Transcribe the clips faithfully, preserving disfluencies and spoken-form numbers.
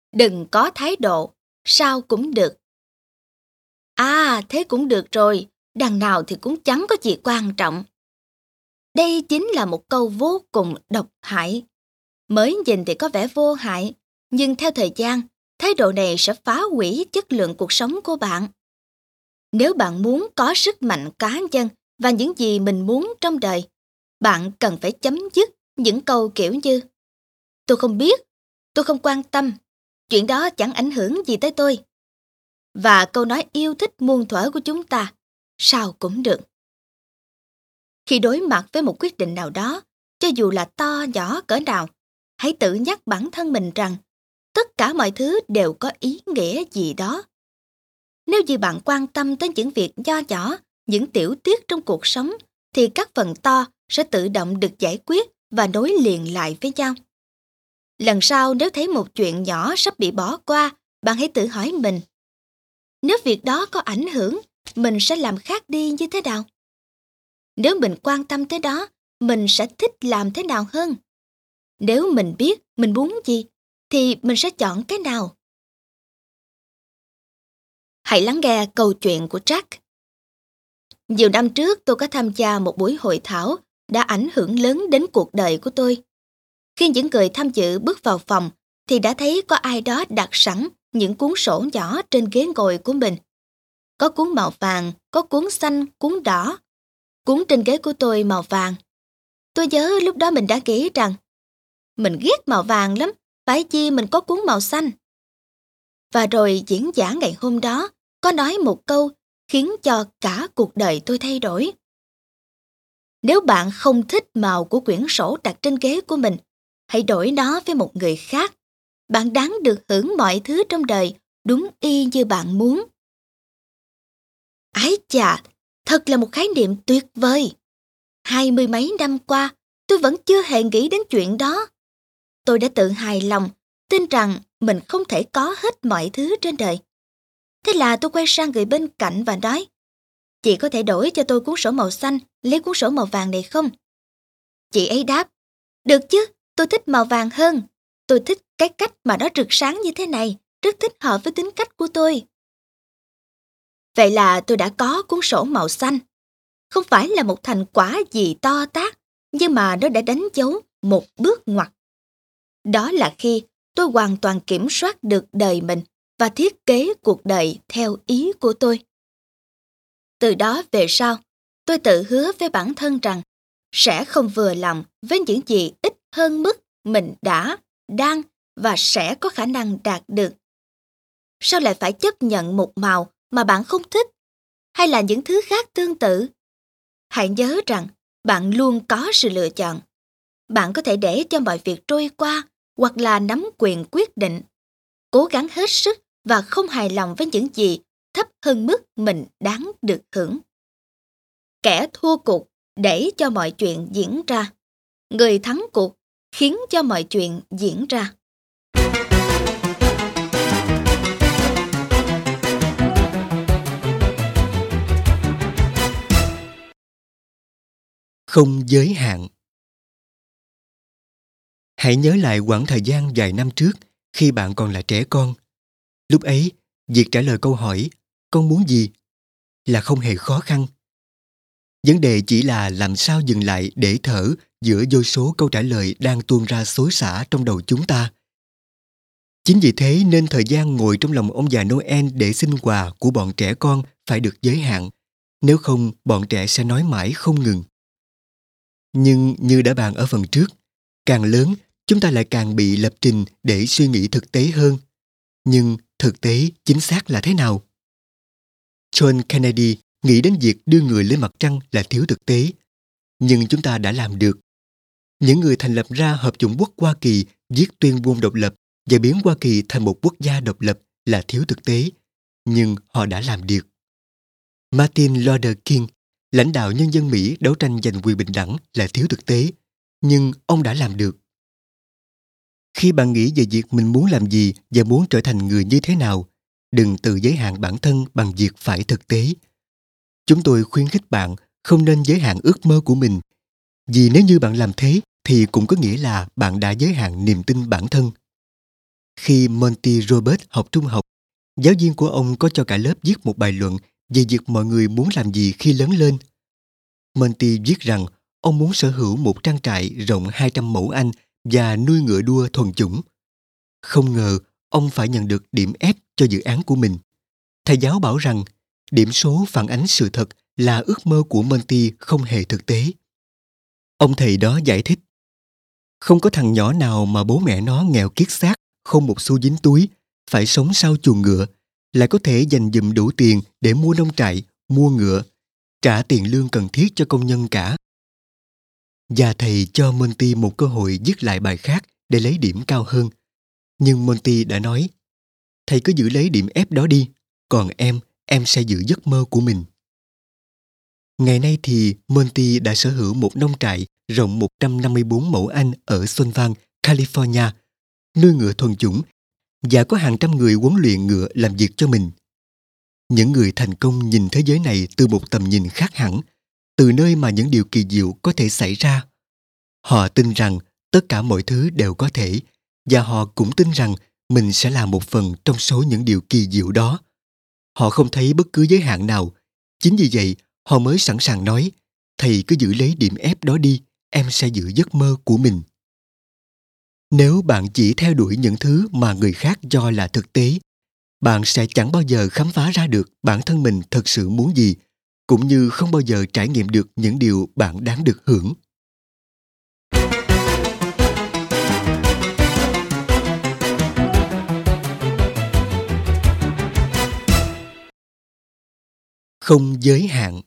Đừng có thái độ, sao cũng được. À, thế cũng được rồi, đằng nào thì cũng chẳng có gì quan trọng. Đây chính là một câu vô cùng độc hại. Mới nhìn thì có vẻ vô hại, nhưng theo thời gian, thái độ này sẽ phá hủy chất lượng cuộc sống của bạn. Nếu bạn muốn có sức mạnh cá nhân và những gì mình muốn trong đời, bạn cần phải chấm dứt những câu kiểu như tôi không biết, tôi không quan tâm, chuyện đó chẳng ảnh hưởng gì tới tôi. Và câu nói yêu thích muôn thuở của chúng ta, sao cũng được. Khi đối mặt với một quyết định nào đó, cho dù là to nhỏ cỡ nào, hãy tự nhắc bản thân mình rằng tất cả mọi thứ đều có ý nghĩa gì đó. Nếu như bạn quan tâm tới những việc nho nhỏ, những tiểu tiết trong cuộc sống, thì các phần to sẽ tự động được giải quyết và nối liền lại với nhau. Lần sau nếu thấy một chuyện nhỏ sắp bị bỏ qua, bạn hãy tự hỏi mình, nếu việc đó có ảnh hưởng, mình sẽ làm khác đi như thế nào? Nếu mình quan tâm tới đó, mình sẽ thích làm thế nào hơn? Nếu mình biết mình muốn gì, thì mình sẽ chọn cái nào? Hãy lắng nghe câu chuyện của Jack. Nhiều năm trước tôi có tham gia một buổi hội thảo đã ảnh hưởng lớn đến cuộc đời của tôi. Khi những người tham dự bước vào phòng thì đã thấy có ai đó đặt sẵn những cuốn sổ nhỏ trên ghế ngồi của mình. Có cuốn màu vàng, có cuốn xanh, cuốn đỏ. Cuốn trên ghế của tôi màu vàng. Tôi nhớ lúc đó mình đã nghĩ rằng mình ghét màu vàng lắm, phải chi mình có cuốn màu xanh. Và rồi diễn giả ngày hôm đó có nói một câu khiến cho cả cuộc đời tôi thay đổi. Nếu bạn không thích màu của quyển sổ đặt trên ghế của mình, hãy đổi nó với một người khác. Bạn đáng được hưởng mọi thứ trong đời đúng y như bạn muốn. Ái chà, thật là một khái niệm tuyệt vời. Hai mươi mấy năm qua, tôi vẫn chưa hề nghĩ đến chuyện đó. Tôi đã tự hài lòng, tin rằng mình không thể có hết mọi thứ trên đời. Thế là tôi quay sang người bên cạnh và nói, chị có thể đổi cho tôi cuốn sổ màu xanh, lấy cuốn sổ màu vàng này không? Chị ấy đáp, được chứ, tôi thích màu vàng hơn. Tôi thích cái cách mà nó rực sáng như thế này, rất thích hợp với tính cách của tôi. Vậy là tôi đã có cuốn sổ màu xanh. Không phải là một thành quả gì to tát, nhưng mà nó đã đánh dấu một bước ngoặt. Đó là khi tôi hoàn toàn kiểm soát được đời mình và thiết kế cuộc đời theo ý của tôi. Từ đó về sau, tôi tự hứa với bản thân rằng sẽ không vừa lòng với những gì ít hơn mức mình đã, đang và sẽ có khả năng đạt được. Sao lại phải chấp nhận một màu mà bạn không thích, hay là những thứ khác tương tự? Hãy nhớ rằng bạn luôn có sự lựa chọn. Bạn có thể để cho mọi việc trôi qua hoặc là nắm quyền quyết định. Cố gắng hết sức và không hài lòng với những gì thấp hơn mức mình đáng được hưởng. Kẻ thua cuộc để cho mọi chuyện diễn ra. Người thắng cuộc khiến cho mọi chuyện diễn ra. Không giới hạn. Hãy nhớ lại quãng thời gian vài năm trước khi bạn còn là trẻ con. Lúc ấy, việc trả lời câu hỏi con muốn gì là không hề khó khăn. Vấn đề chỉ là làm sao dừng lại để thở giữa vô số câu trả lời đang tuôn ra xối xả trong đầu chúng ta. Chính vì thế nên thời gian ngồi trong lòng ông già Noel để xin quà của bọn trẻ con phải được giới hạn. Nếu không, bọn trẻ sẽ nói mãi không ngừng. Nhưng như đã bàn ở phần trước, càng lớn, chúng ta lại càng bị lập trình để suy nghĩ thực tế hơn. Nhưng thực tế chính xác là thế nào? John Kennedy nghĩ đến việc đưa người lên mặt trăng là thiếu thực tế. Nhưng chúng ta đã làm được. Những người thành lập ra Hợp chủng quốc Hoa Kỳ viết tuyên ngôn độc lập và biến Hoa Kỳ thành một quốc gia độc lập là thiếu thực tế. Nhưng họ đã làm được. Martin Luther King, lãnh đạo nhân dân Mỹ đấu tranh giành quyền bình đẳng là thiếu thực tế. Nhưng ông đã làm được. Khi bạn nghĩ về việc mình muốn làm gì và muốn trở thành người như thế nào, đừng tự giới hạn bản thân bằng việc phải thực tế. Chúng tôi khuyến khích bạn không nên giới hạn ước mơ của mình, vì nếu như bạn làm thế thì cũng có nghĩa là bạn đã giới hạn niềm tin bản thân. Khi Monty Robert học trung học, giáo viên của ông có cho cả lớp viết một bài luận về việc mọi người muốn làm gì khi lớn lên. Monty viết rằng ông muốn sở hữu một trang trại rộng hai trăm mẫu Anh và nuôi ngựa đua thuần chủng. Không ngờ ông phải nhận được điểm F cho dự án của mình. Thầy giáo bảo rằng điểm số phản ánh sự thật là ước mơ của Monty không hề thực tế. Ông thầy đó giải thích: không có thằng nhỏ nào mà bố mẹ nó nghèo kiết xác, không một xu dính túi, phải sống sau chuồng ngựa, lại có thể dành dụm đủ tiền để mua nông trại, mua ngựa, trả tiền lương cần thiết cho công nhân cả. Và thầy cho Monty một cơ hội viết lại bài khác để lấy điểm cao hơn. Nhưng Monty đã nói: thầy cứ giữ lấy điểm F đó đi, còn em, em sẽ giữ giấc mơ của mình. Ngày nay thì Monty đã sở hữu một nông trại rộng một trăm năm mươi bốn mẫu Anh ở Sullivan, California, nuôi ngựa thuần chủng và có hàng trăm người huấn luyện ngựa làm việc cho mình. Những người thành công nhìn thế giới này từ một tầm nhìn khác hẳn, từ nơi mà những điều kỳ diệu có thể xảy ra. Họ tin rằng tất cả mọi thứ đều có thể, và họ cũng tin rằng mình sẽ là một phần trong số những điều kỳ diệu đó. Họ không thấy bất cứ giới hạn nào. Chính vì vậy, họ mới sẵn sàng nói: thầy cứ giữ lấy điểm F đó đi, em sẽ giữ giấc mơ của mình. Nếu bạn chỉ theo đuổi những thứ mà người khác cho là thực tế, bạn sẽ chẳng bao giờ khám phá ra được bản thân mình thật sự muốn gì, cũng như không bao giờ trải nghiệm được những điều bạn đáng được hưởng. Không giới hạn.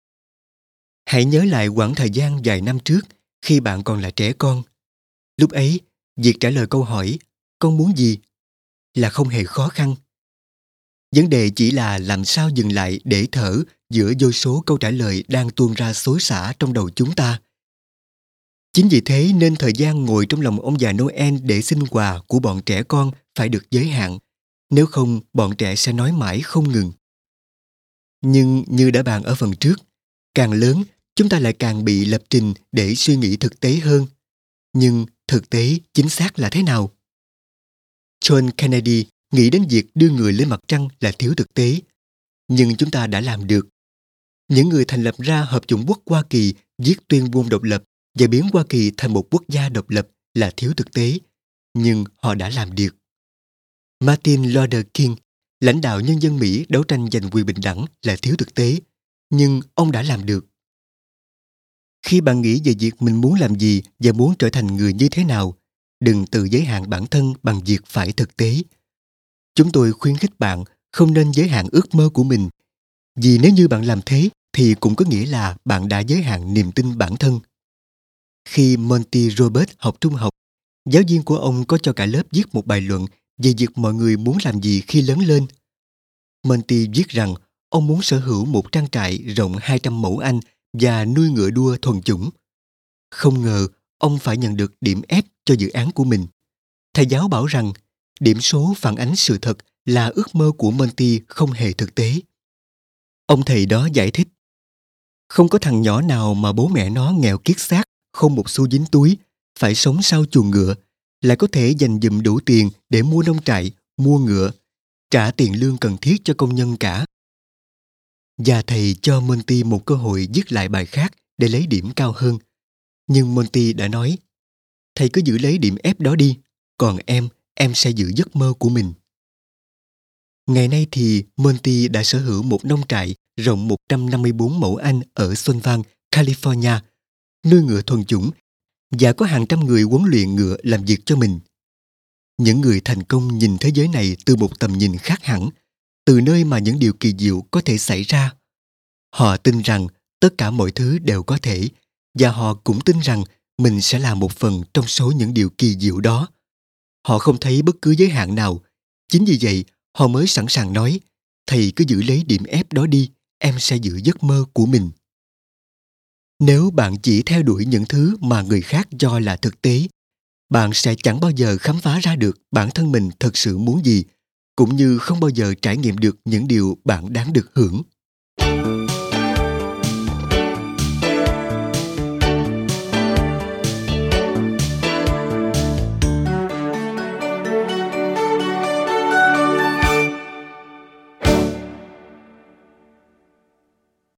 Hãy nhớ lại quãng thời gian vài năm trước khi bạn còn là trẻ con. Lúc ấy, việc trả lời câu hỏi "con muốn gì?" là không hề khó khăn. Vấn đề chỉ là làm sao dừng lại để thở giữa vô số câu trả lời đang tuôn ra xối xả trong đầu chúng ta. Chính vì thế nên thời gian ngồi trong lòng ông già Noel để xin quà của bọn trẻ con phải được giới hạn. Nếu không, bọn trẻ sẽ nói mãi không ngừng. Nhưng như đã bàn ở phần trước, càng lớn, chúng ta lại càng bị lập trình để suy nghĩ thực tế hơn. Nhưng thực tế chính xác là thế nào? John Kennedy nghĩ đến việc đưa người lên mặt trăng là thiếu thực tế. Nhưng chúng ta đã làm được. Những người thành lập ra Hợp chủng quốc Hoa Kỳ viết tuyên ngôn độc lập và biến Hoa Kỳ thành một quốc gia độc lập là thiếu thực tế. Nhưng họ đã làm được. Martin Luther King, lãnh đạo nhân dân Mỹ đấu tranh giành quyền bình đẳng là thiếu thực tế. Nhưng ông đã làm được. Khi bạn nghĩ về việc mình muốn làm gì và muốn trở thành người như thế nào, đừng tự giới hạn bản thân bằng việc phải thực tế. Chúng tôi khuyến khích bạn không nên giới hạn ước mơ của mình, vì nếu như bạn làm thế thì cũng có nghĩa là bạn đã giới hạn niềm tin bản thân. Khi Monty Robert học trung học, giáo viên của ông có cho cả lớp viết một bài luận về việc mọi người muốn làm gì khi lớn lên. Monty viết rằng ông muốn sở hữu một trang trại rộng hai trăm mẫu Anh và nuôi ngựa đua thuần chủng. Không ngờ ông phải nhận được điểm F cho dự án của mình. Thầy giáo bảo rằng điểm số phản ánh sự thật là ước mơ của Monty không hề thực tế. Ông thầy đó giải thích: không có thằng nhỏ nào mà bố mẹ nó nghèo kiết xác, không một xu dính túi, phải sống sau chuồng ngựa, lại có thể dành dụm đủ tiền để mua nông trại, mua ngựa, trả tiền lương cần thiết cho công nhân cả. Và thầy cho Monty một cơ hội viết lại bài khác để lấy điểm cao hơn. Nhưng Monty đã nói: thầy cứ giữ lấy điểm F đó đi, còn em, em sẽ giữ giấc mơ của mình. Ngày nay thì Monty đã sở hữu một nông trại rộng một trăm năm mươi bốn mẫu Anh ở Sullivan, California, nuôi ngựa thuần chủng và có hàng trăm người huấn luyện ngựa làm việc cho mình. Những người thành công nhìn thế giới này từ một tầm nhìn khác hẳn, từ nơi mà những điều kỳ diệu có thể xảy ra. Họ tin rằng tất cả mọi thứ đều có thể, và họ cũng tin rằng mình sẽ là một phần trong số những điều kỳ diệu đó. Họ không thấy bất cứ giới hạn nào. Chính vì vậy, họ mới sẵn sàng nói: thầy cứ giữ lấy điểm F đó đi, em sẽ giữ giấc mơ của mình. Nếu bạn chỉ theo đuổi những thứ mà người khác cho là thực tế, bạn sẽ chẳng bao giờ khám phá ra được bản thân mình thật sự muốn gì, cũng như không bao giờ trải nghiệm được những điều bạn đáng được hưởng.